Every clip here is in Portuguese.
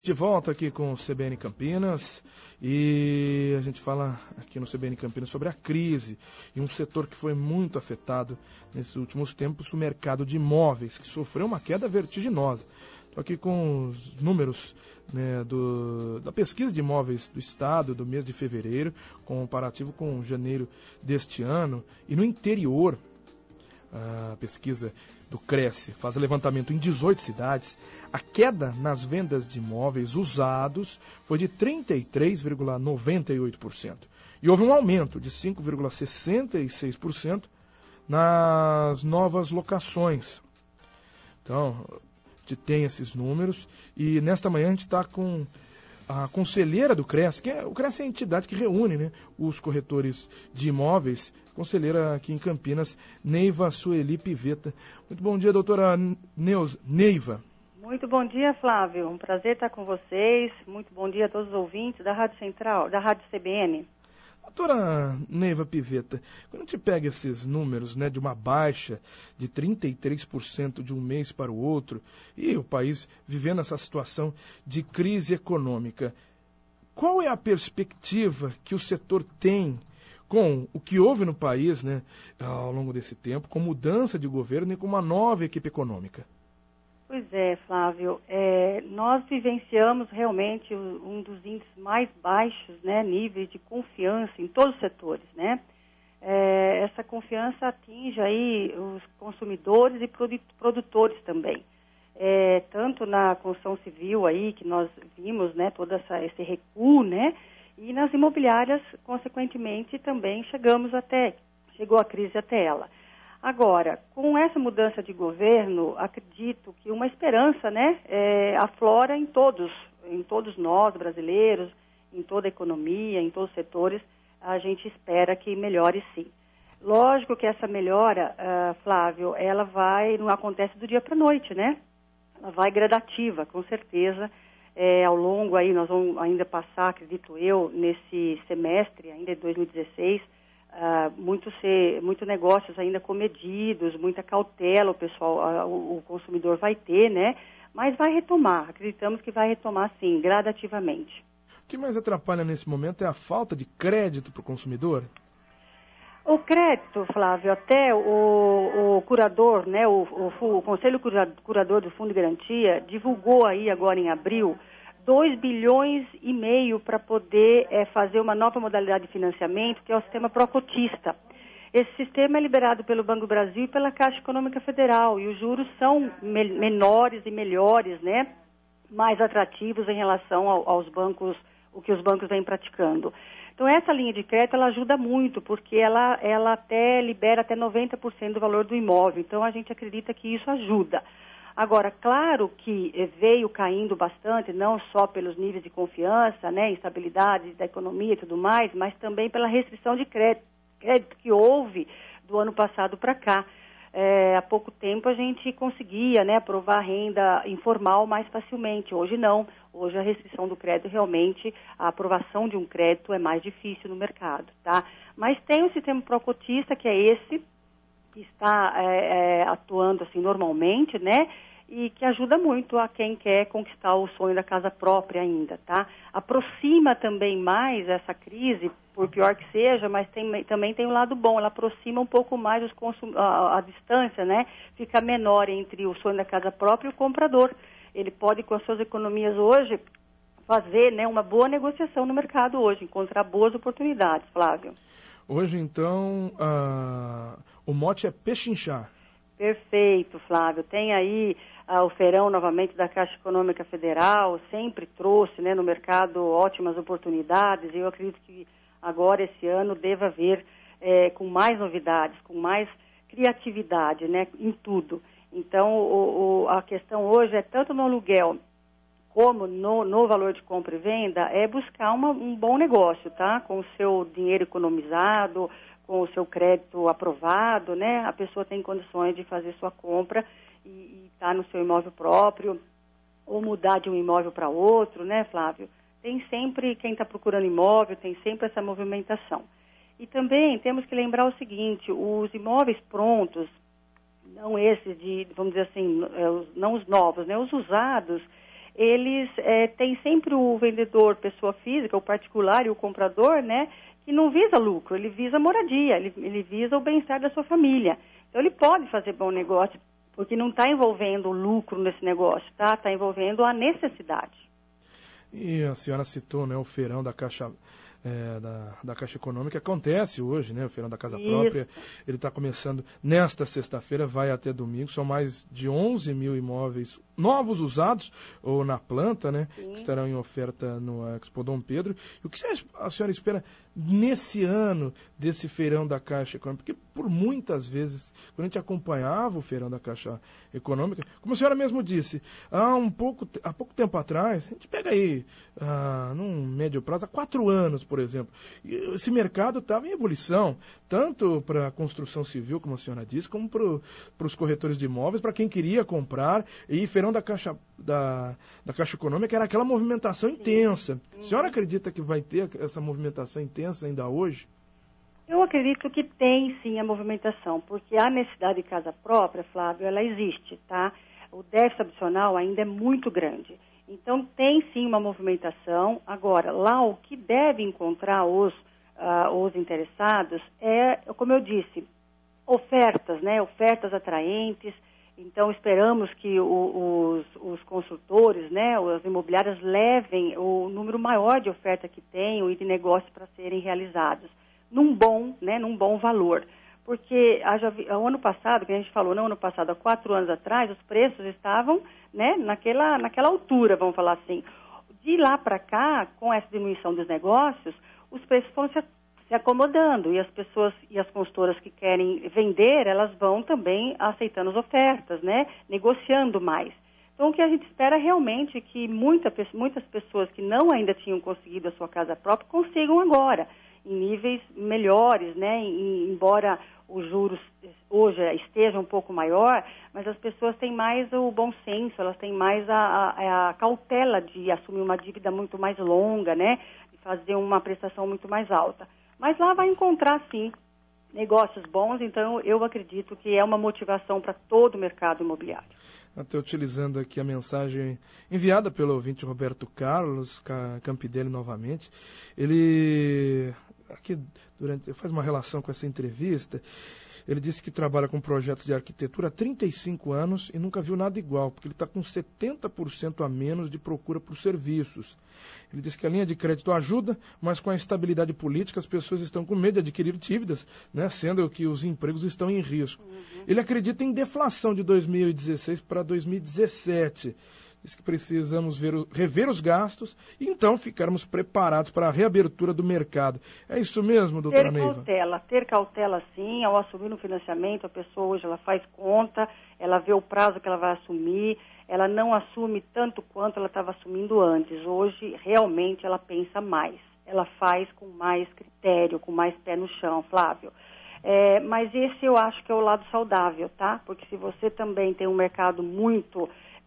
De volta aqui com o CBN Campinas e a gente fala aqui no CBN Campinas sobre a crise e um setor que foi muito afetado nesses últimos tempos, o mercado de imóveis, que sofreu uma queda vertiginosa. Estou aqui com os números, né, da pesquisa de imóveis do Estado do mês de fevereiro, comparativo com janeiro deste ano, e no interior. A pesquisa do Cresce faz levantamento em 18 cidades. A queda nas vendas de imóveis usados foi de 33,98%. E houve um aumento de 5,66% nas novas locações. Então, a gente tem esses números e nesta manhã a gente está com a conselheira do Cresce, o Cresce é a entidade que reúne, né, os corretores de imóveis, conselheira aqui em Campinas, Neiva Sueli Pivetta. Muito bom dia, doutora Neiva. Muito bom dia, Flávio. Um prazer estar com vocês. Muito bom dia a todos os ouvintes da Rádio Central, da Rádio CBN. Doutora Neiva Pivetta, quando a gente pega esses números, né, de uma baixa de 33% de um mês para o outro, e o país vivendo essa situação de crise econômica, qual é a perspectiva que o setor tem com o que houve no país, né, ao longo desse tempo, com mudança de governo e com uma nova equipe econômica? Pois é, Flávio, nós vivenciamos realmente um dos índices mais baixos, né, níveis de confiança em todos os setores, né? Essa confiança atinge aí os consumidores e produtores também. Tanto na construção civil aí, que nós vimos, né, todo esse recuo, né? E nas imobiliárias, consequentemente, também chegou a crise até ela. Agora, com essa mudança de governo, acredito que uma esperança, né, aflora em todos nós, brasileiros, em toda a economia, em todos os setores, a gente espera que melhore sim. Lógico que essa melhora, Flávio, ela não acontece do dia para a noite, né? Ela vai gradativa, com certeza. Ao longo aí, nós vamos ainda passar, acredito eu, nesse semestre, ainda de 2016, muitos negócios ainda comedidos, muita cautela o consumidor vai ter, né? Mas vai retomar, acreditamos que vai retomar sim, gradativamente. O que mais atrapalha nesse momento é a falta de crédito para o consumidor? O crédito, Flávio, até o curador, né, o Conselho Curador do Fundo de Garantia divulgou aí agora em abril 2,5 bilhões para poder fazer uma nova modalidade de financiamento, que é o sistema pró-cotista. Esse sistema é liberado pelo Banco do Brasil e pela Caixa Econômica Federal, e os juros são menores e melhores, né, mais atrativos em relação aos bancos, o que os bancos vêm praticando. Então, essa linha de crédito, ela ajuda muito, porque ela até libera até 90% do valor do imóvel. Então, a gente acredita que isso ajuda. Agora, claro que veio caindo bastante, não só pelos níveis de confiança, né, instabilidade da economia e tudo mais, mas também pela restrição de crédito que houve do ano passado para cá. Há pouco tempo a gente conseguia, né, aprovar renda informal mais facilmente. Hoje não. Hoje a restrição do crédito realmente, a aprovação de um crédito é mais difícil no mercado, tá? Mas tem o sistema pró-cotista, que é esse, que está atuando assim normalmente, né? E que ajuda muito a quem quer conquistar o sonho da casa própria ainda, tá? Aproxima também mais essa crise, por pior que seja, mas também tem um lado bom, ela aproxima um pouco mais a distância, né? Fica menor entre o sonho da casa própria e o comprador. Ele pode, com as suas economias hoje, fazer, né, uma boa negociação no mercado hoje, encontrar boas oportunidades, Flávio. Hoje, então, o mote é pechinchar. Perfeito, Flávio. Tem aí o feirão novamente da Caixa Econômica Federal, sempre trouxe, né, no mercado ótimas oportunidades, e eu acredito que agora, esse ano, deva haver com mais novidades, com mais criatividade, né, em tudo. Então, a questão hoje é tanto no aluguel como no valor de compra e venda, é buscar um bom negócio, tá? Com o seu dinheiro economizado, com o seu crédito aprovado, né? A pessoa tem condições de fazer sua compra e estar no seu imóvel próprio, ou mudar de um imóvel para outro, né, Flávio? Tem sempre, quem está procurando imóvel, tem sempre essa movimentação. E também temos que lembrar o seguinte, os imóveis prontos, não esses vamos dizer assim, não os novos, né? Os usados, eles têm sempre o vendedor, pessoa física, o particular e o comprador, né, que não visa lucro, ele visa moradia, ele visa o bem-estar da sua família. Então ele pode fazer bom negócio, porque não está envolvendo o lucro nesse negócio, tá? Está envolvendo a necessidade. E a senhora citou, né, o feirão da Caixa, da Caixa Econômica, acontece hoje, né, o feirão da Casa Própria. Ele está começando nesta sexta-feira, vai até domingo, são mais de 11 mil imóveis novos, usados, ou na planta, né, que estarão em oferta no Expo Dom Pedro. E o que a senhora espera nesse ano desse feirão da Caixa Econômica? Porque por muitas vezes, quando a gente acompanhava o feirão da Caixa Econômica, como a senhora mesmo disse, há pouco tempo atrás, a gente pega aí, num médio prazo, há 4 anos, por exemplo, esse mercado estava em ebulição, tanto para a construção civil, como a senhora disse, como para os corretores de imóveis, para quem queria comprar, e feirão da Caixa Econômica era aquela movimentação intensa. A senhora acredita que vai ter essa movimentação intensa ainda hoje? Eu acredito que tem sim a movimentação, porque a necessidade de casa própria, Flávio, ela existe, tá? O déficit habitacional ainda é muito grande. Então tem sim uma movimentação. Agora, lá o que deve encontrar os interessados é, como eu disse, ofertas, né? Ofertas atraentes. Então esperamos que os consultores, né? As imobiliárias levem o número maior de oferta que tenham e de negócios para serem realizados num bom valor. Porque o ano passado, que a gente falou, não, ano passado, há 4 anos atrás, os preços estavam, né, naquela altura, vamos falar assim. De lá para cá, com essa diminuição dos negócios, os preços foram se acomodando, e as pessoas e as consultoras que querem vender, elas vão também aceitando as ofertas, né, negociando mais. Então, o que a gente espera realmente é que muitas pessoas que não ainda tinham conseguido a sua casa própria consigam agora, em níveis melhores, né, embora os juros hoje estejam um pouco maior, mas as pessoas têm mais o bom senso, elas têm mais a cautela de assumir uma dívida muito mais longa, né, de fazer uma prestação muito mais alta. Mas lá vai encontrar, sim, negócios bons, então eu acredito que é uma motivação para todo o mercado imobiliário. Até utilizando aqui a mensagem enviada pelo ouvinte Roberto Carlos Campidelli novamente, ele aqui faz uma relação com essa entrevista. Ele disse que trabalha com projetos de arquitetura há 35 anos e nunca viu nada igual, porque ele está com 70% a menos de procura por serviços. Ele disse que a linha de crédito ajuda, mas com a instabilidade política as pessoas estão com medo de adquirir dívidas, né, sendo que os empregos estão em risco. Ele acredita em deflação de 2016 para 2017. Diz que precisamos rever os gastos e então ficarmos preparados para a reabertura do mercado. É isso mesmo, doutora Neiva? Ter cautela sim, ao assumir um financiamento, a pessoa hoje ela faz conta, ela vê o prazo que ela vai assumir, ela não assume tanto quanto ela estava assumindo antes. Hoje, realmente, ela pensa mais, ela faz com mais critério, com mais pé no chão, Flávio. Mas esse eu acho que é o lado saudável, tá? Porque se você também tem um mercado muito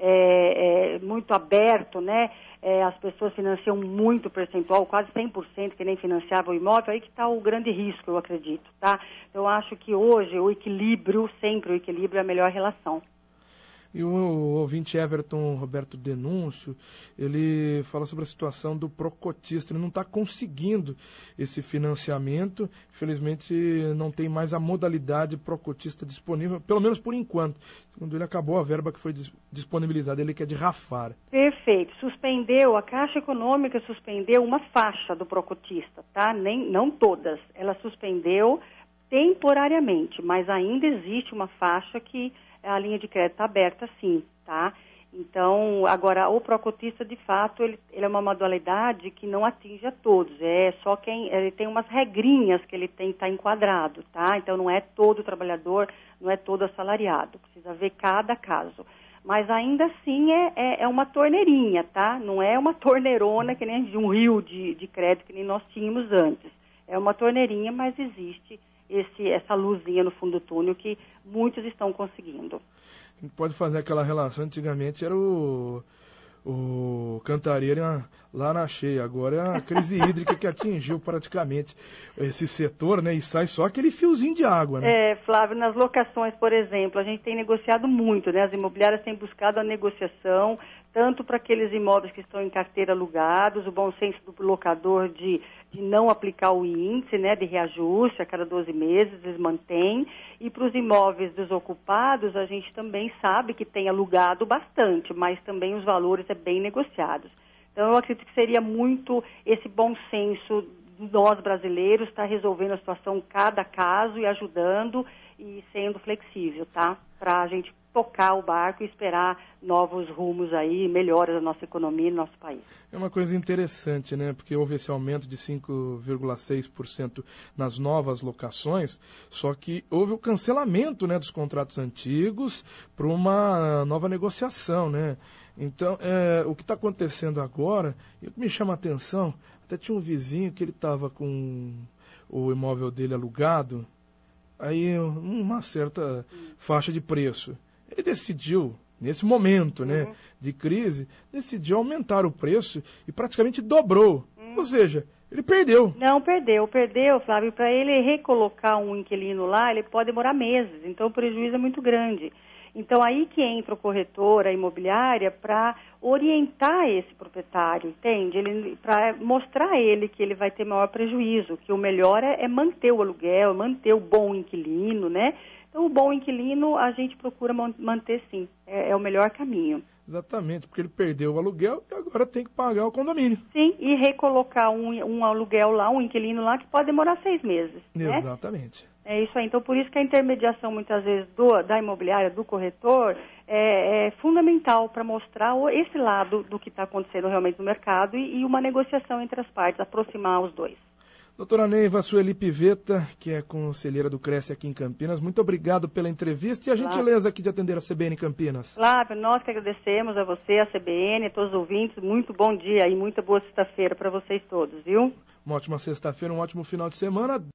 aberto, né? As pessoas financiam muito percentual, quase 100% que nem financiava o imóvel, aí que está o grande risco, eu acredito, tá? Então, eu acho que hoje sempre o equilíbrio é a melhor relação. E o ouvinte Everton Roberto Denúncio, ele fala sobre a situação do procotista. Ele não está conseguindo esse financiamento. Infelizmente, não tem mais a modalidade procotista disponível, pelo menos por enquanto. Segundo ele, acabou a verba que foi disponibilizada. Ele quer de rafar. Perfeito. A Caixa Econômica suspendeu uma faixa do procotista, tá? Não todas. Ela suspendeu temporariamente, mas ainda existe uma faixa que a linha de crédito está aberta, sim, tá? Então, agora, o procotista, de fato, ele é uma modalidade que não atinge a todos. É só ele tem umas regrinhas que ele tem que estar enquadrado, tá? Então, não é todo trabalhador, não é todo assalariado. Precisa ver cada caso. Mas, ainda assim, é uma torneirinha, tá? Não é uma torneirona que nem de um rio de crédito que nem nós tínhamos antes. É uma torneirinha, mas existe essa luzinha no fundo do túnel que muitos estão conseguindo. A gente pode fazer aquela relação, antigamente era o Cantareira lá na cheia, agora é a crise hídrica que atingiu praticamente esse setor, né, e sai só aquele fiozinho de água, né? Flávio, nas locações, por exemplo, a gente tem negociado muito, né, as imobiliárias têm buscado a negociação, tanto para aqueles imóveis que estão em carteira alugados, o bom senso do locador de não aplicar o índice, né, de reajuste a cada 12 meses, eles mantêm. E para os imóveis desocupados, a gente também sabe que tem alugado bastante, mas também os valores é bem negociados. Então, eu acredito que seria muito esse bom senso de nós brasileiros estar resolvendo a situação cada caso e ajudando e sendo flexível, tá? Para a gente tocar o barco e esperar novos rumos aí, melhoras da nossa economia e do nosso país. É uma coisa interessante, né? Porque houve esse aumento de 5,6% nas novas locações, só que houve o cancelamento, né, dos contratos antigos para uma nova negociação, né? Então, o que está acontecendo agora, e o que me chama a atenção, até tinha um vizinho que ele estava com o imóvel dele alugado, aí uma certa faixa de preço. Ele decidiu, nesse momento, né, de crise, decidiu aumentar o preço e praticamente dobrou. Ou seja, ele perdeu. Não, perdeu, Flávio. Para ele recolocar um inquilino lá, ele pode demorar meses, então o prejuízo é muito grande. Então, aí que entra o corretor, a imobiliária, para orientar esse proprietário, entende? Para mostrar a ele que ele vai ter maior prejuízo, que o melhor é manter o aluguel, manter o bom inquilino, né? Então, o bom inquilino a gente procura manter, sim. É o melhor caminho. Exatamente, porque ele perdeu o aluguel e agora tem que pagar o condomínio. Sim, e recolocar um aluguel lá, um inquilino lá, que pode demorar 6 meses. Exatamente. Né? É isso aí. Então, por isso que a intermediação, muitas vezes, da imobiliária, do corretor, é fundamental para mostrar esse lado do que está acontecendo realmente no mercado e uma negociação entre as partes, aproximar os dois. Doutora Neiva Sueli Pivetta, que é conselheira do Cresce aqui em Campinas, muito obrigado pela entrevista e a gentileza aqui de atender a CBN Campinas. Flávio, nós que agradecemos a você, a CBN, a todos os ouvintes. Muito bom dia e muita boa sexta-feira para vocês todos, viu? Uma ótima sexta-feira, um ótimo final de semana.